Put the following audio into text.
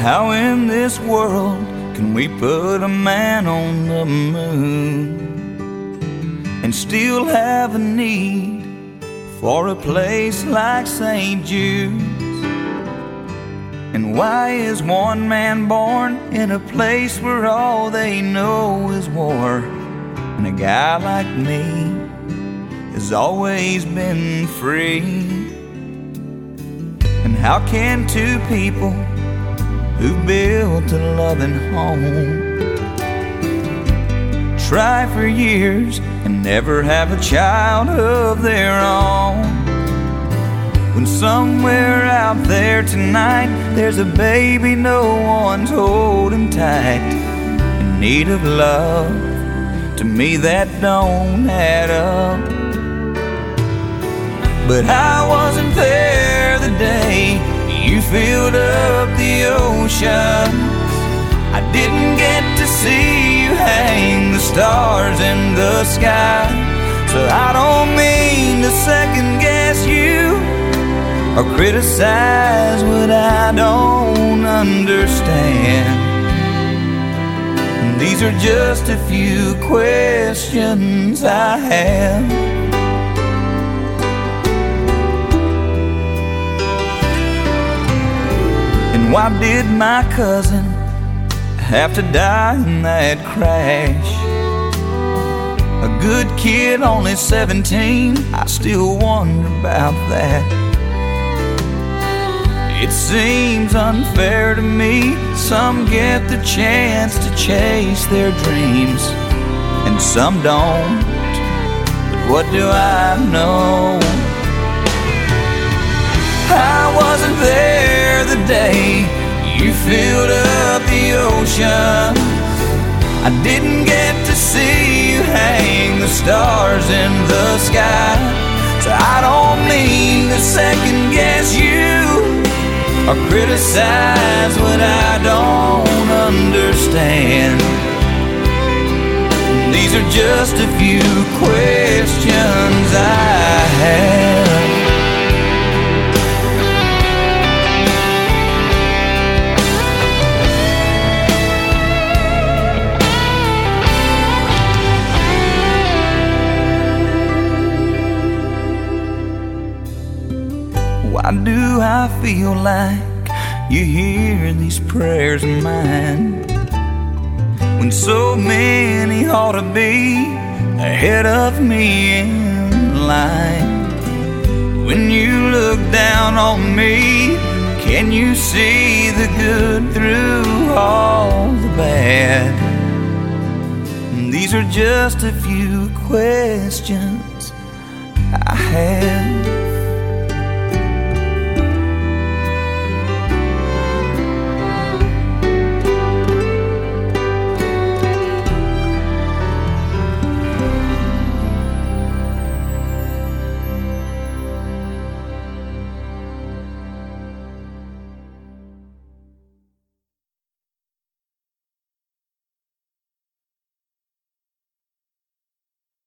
How in this world can we put a man on the moon and still have a need for a place like St. Jude's? And why is one man born in a place where all they know is war, and a guy like me has always been free? And how can two people who built a loving home try for years and never have a child of their own, when somewhere out there tonight there's a baby no one's holding tight, in need of love? To me that don't add up. But I wasn't there the day you filled up the oceans. I didn't get to see you hang the stars in the sky. So I don't mean to second guess you or criticize what I don't understand. These are just a few questions I have. And why did my cousin have to die in that crash? A good kid, only 17, I still wonder about that. It seems unfair to me. Some get the chance to chase their dreams and some don't. But what do I know? I wasn't there the day you filled up the ocean. I didn't get to see you hang the stars in the sky. So I don't mean to second guess you or criticize what I don't understand. These are just a few questions I have. Why do I feel like you hear these prayers of mine, when so many ought to be ahead of me in line? When you look down on me, can you see the good through all the bad? These are just a few questions I have.